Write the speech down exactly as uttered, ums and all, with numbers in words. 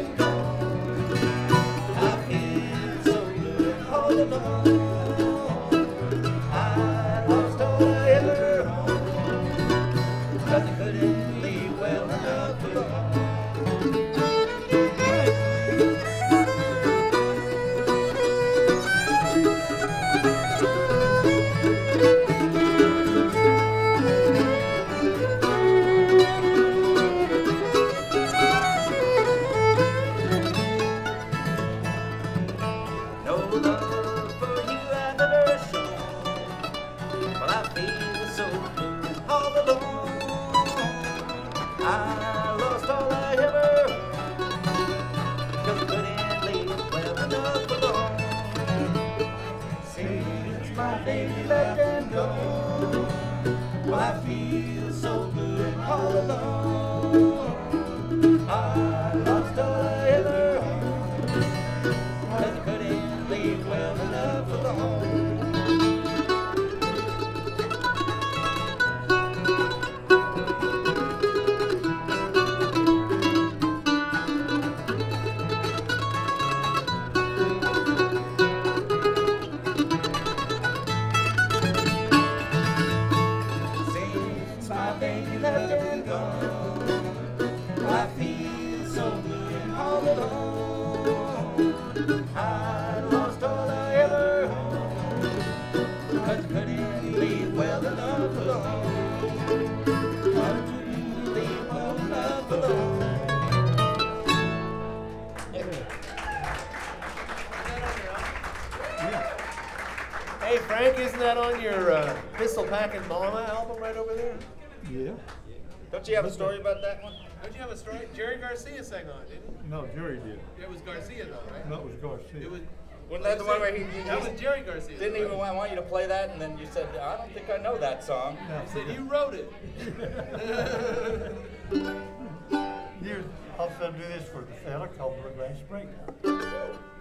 and gone. I feel so good all alone. I lost all I ever owned, 'cause I couldn't leave well enough alone. No love for you I've ever shown, but I feel so blue all alone. I lost all I ever owned, 'cause I couldn't leave well enough alone. Since my baby left and gone, well I feel so blue all alone. I lost all I ever owned, 'cause I couldn't leave well enough alone. Since my baby left and gone, I feel so blue all alone. I lost all I ever owned, 'cause I couldn't leave well enough alone. I couldn't leave well enough alone. Hey Frank, isn't that on your uh, Pistol Packin' Mama album right over there? Yeah. Don't you have a story about that one? Don't you have a story? Jerry Garcia sang on it, didn't No, Jerry did. he? It was Garcia though, right? No, it was Garcia. It was. Wasn't that the one where he, he That was Jerry Garcia. didn't even want want you to play that, and then you said, I don't think I know that song. He said you wrote it. Here's, I'll do this for the fella called Burbank Spring.